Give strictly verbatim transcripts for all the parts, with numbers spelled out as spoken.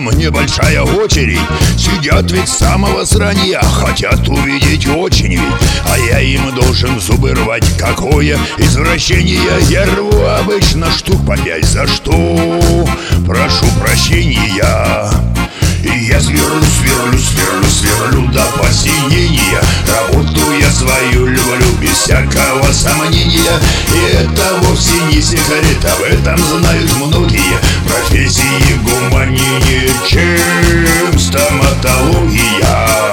там небольшая очередь. Сидят ведь с самого сранья, хотят увидеть очень ведь. А я им должен зубы рвать. Какое извращение! Я рву обычно штук по пять. За что? Прошу прощения. И я сверлю, сверлю, сверлю, сверлю до посинения. Работу я свою люблю без всякого сомнения. И это вовсе не секрет, об этом знают многие. Профессии гуманнее, чем стоматология.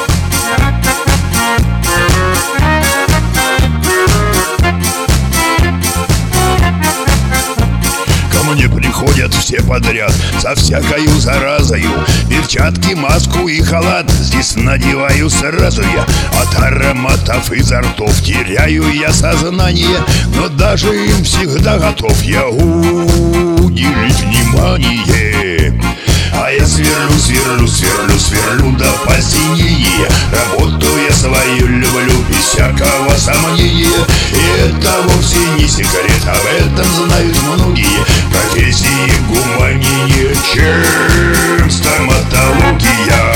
Мне приходят все подряд со всякою заразою. Перчатки, маску и халат здесь надеваю сразу я. От ароматов изо ртов теряю я сознание, но даже им всегда готов я уделить внимание. А я сверлю, сверлю, сверлю, сверлю до посинения. Работу я свою люблю без всякого сомнения. И это вовсе не секрет, об этом знают многие. Профессии гуманнее, чем стоматология.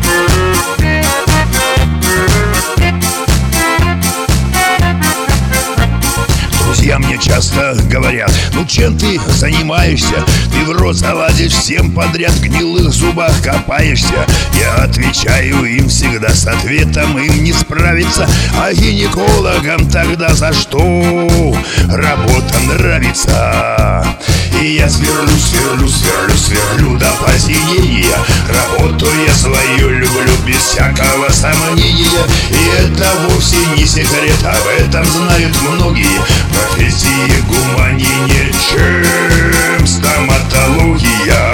Друзья мне часто говорят: ну чем ты занимаешься? Ты в рот залазишь всем подряд, в гнилых зубах копаешься. Я отвечаю им всегда с ответом: им не справиться. А гинекологам тогда за что? Работа нравится. И я сверлю, сверлю, сверлю, сверлю до посинения. Работу я свою люблю без всякого сомнения. И это вовсе не секрет, об этом знают многие. Профессии гуманнее, чем стоматология.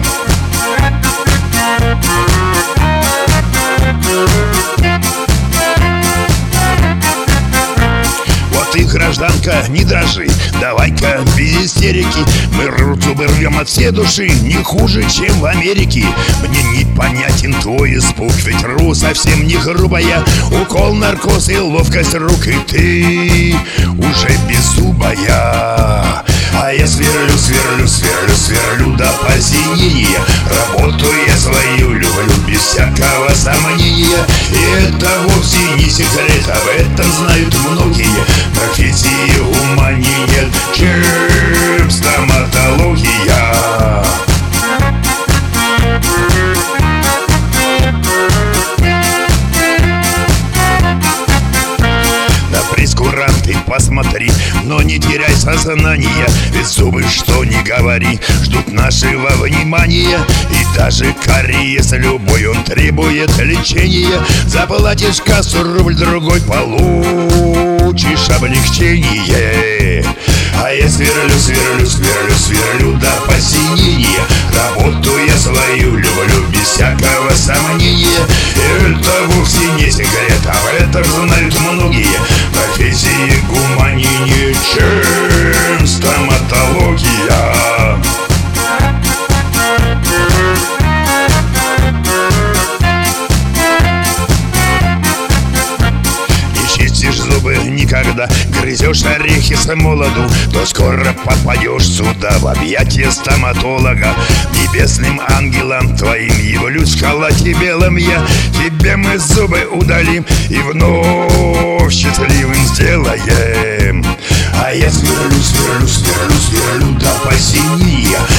Ты, гражданка, не дрожи, давай-ка без истерики. Мы зубы рвем от всей души, не хуже, чем в Америке. Мне непонятен твой испуг, ведь ру совсем не грубая. Укол, наркоз и ловкость рук, и ты уже беззубая. А я сверлю, сверлю, сверлю, сверлю до посинения. Работу я свою люблю без всякого сомнения. И это вовсе не секрет, об этом знают многие. Профессии гуманнее, чем стоматология. На прескурант ты посмотри, но не теряй сознание. Ведь зубы, что ни говори, ждут нашего внимания. И даже кариес любой, он требует лечения. Заплатишь кассу рубль-другой, получишь облегчение. А я сверлю, сверлю, сверлю, сверлю до посинения. Работу я свою люблю без всякого сомнения. И это вовсе не секрет, об этом знают многие. Профессии гуманнее, чем стоматология. Зубы никогда, грызешь орехи с молоду, то скоро попадешь сюда в объятия стоматолога. Небесным ангелом твоим явлюсь в халате белом я. Тебе мы зубы удалим и вновь счастливым сделаем. А я сверлю, сверлю, сверлю, сверлю до посинения.